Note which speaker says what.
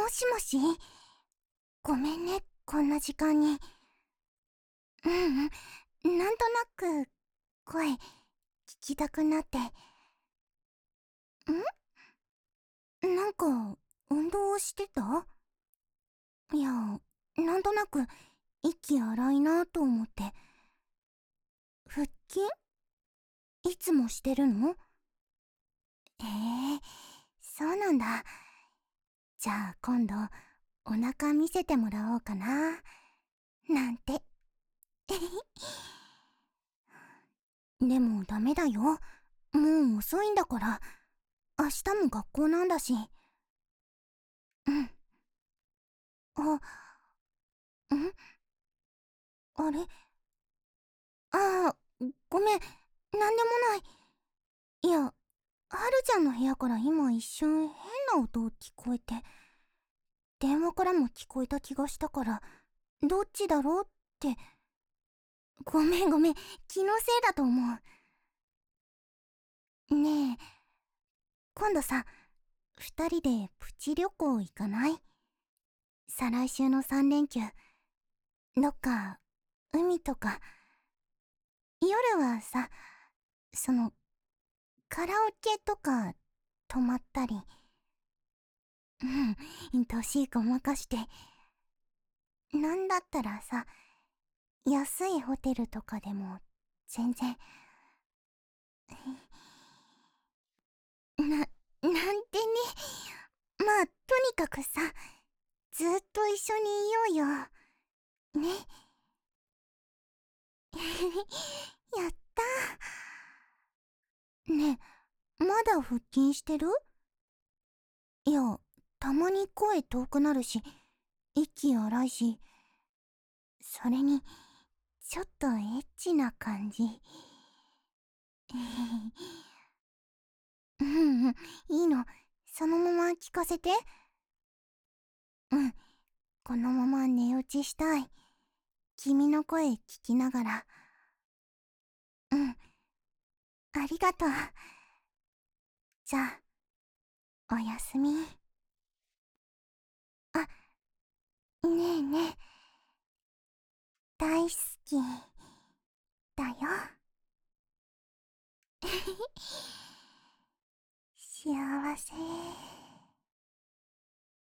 Speaker 1: もしもし、ごめんね、こんな時間に。なんとなく声聞きたくなって。なんか運動してた？いや、なんとなく息荒いなと思って。腹筋いつもしてるの？ええ、そうなんだ。じゃあ今度お腹見せてもらおうかななんて。でもダメだよ、もう遅いんだから。明日も学校なんだし。うん。あ、あれ、あごめん、なんでもない。いや、はるちゃんの部屋から今一瞬変な音聞こえて、電話からも聞こえた気がしたから、どっちだろうって。ごめんごめん、気のせいだと思う。ねえ、今度さ、二人でプチ旅行行かない？再来週の3連休。どっか、海とか。夜はさ、その、カラオケとか泊まったり。年ごまかして。なんだったらさ、安いホテルとかでも全然。なんてね。まあ、とにかくさ、ずっと一緒にいようよ。ね。やったー。ねえ、まだ腹筋してる？いや、たまに声遠くなるし、息荒いし、それに、ちょっとエッチな感じ。いいの。そのまま聞かせて。うん、このまま寝落ちしたい。君の声聞きながら。ありがとう。じゃあ、おやすみ。あ、ねえねえ。大好きだよ。幸せ。